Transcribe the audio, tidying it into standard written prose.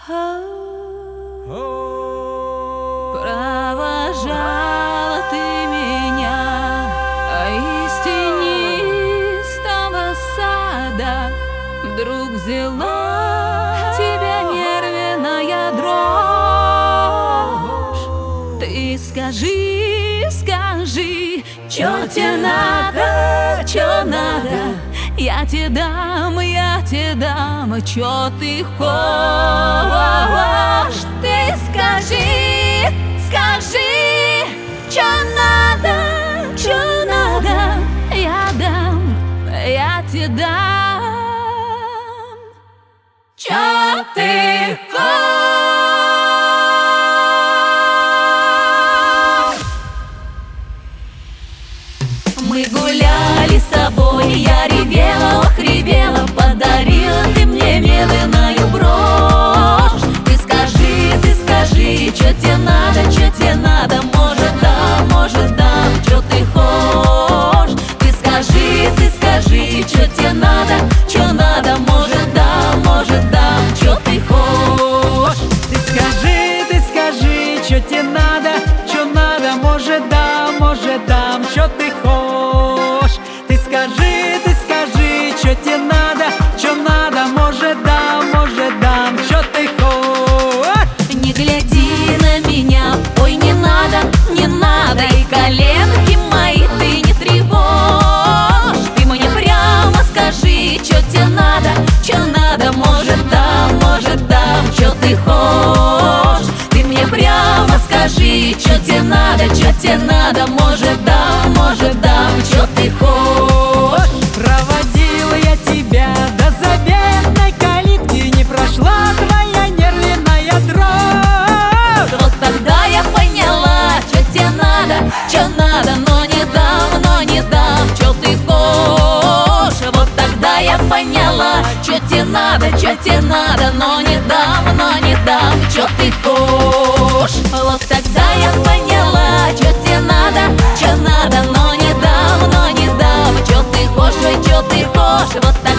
Провожала ты меня из тенистого сада, вдруг взяла тебя нервная дрожь. Ты скажи, чё тебе надо, чё надо? Я тебе дам, чё ты хочешь? Ты скажи, чё надо, я тебе дам, чё ты хочешь? Мы гуляли с тобой, я ревела, ох, ревела, подарила ты мне медленную брошь. Ты скажи, чё тебе надо, может дам, чё ты хочешь? Ты скажи, чё тебе надо, может дам, чё ты хочешь? Ты скажи, чё тебе надо, может дам, чё ты хочешь? Ты скажи, чё тебе надо, может дам, чё ты хочешь? Не гляди на меня, ой, не надо, и коленки мои ты не тревожь. Ты мне прямо скажи, чё тебе надо, может дам, чё ты хочешь? Ты мне прямо скажи, чё тебе надо, может дам, чё ты хочешь? Проводил я тебя до заветной калитки, не прошла твоя нервная дрожь. Вот тогда я поняла, чё тебе надо, но не дам, чё ты хочешь. Вот тогда я поняла, чё тебе надо, но не дам, чё ты хочешь. Вот тогда я поняла, чё тебе надо, но не дам, чё ты хочешь, ой, чё ты хочешь. Вот